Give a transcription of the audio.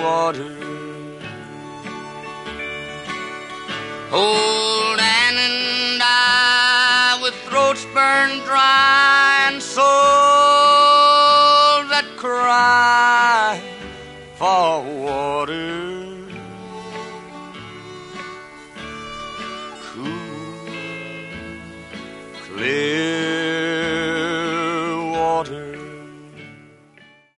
water. Old Ann and I, with throats burned dry and souls that cry for water, cool, clear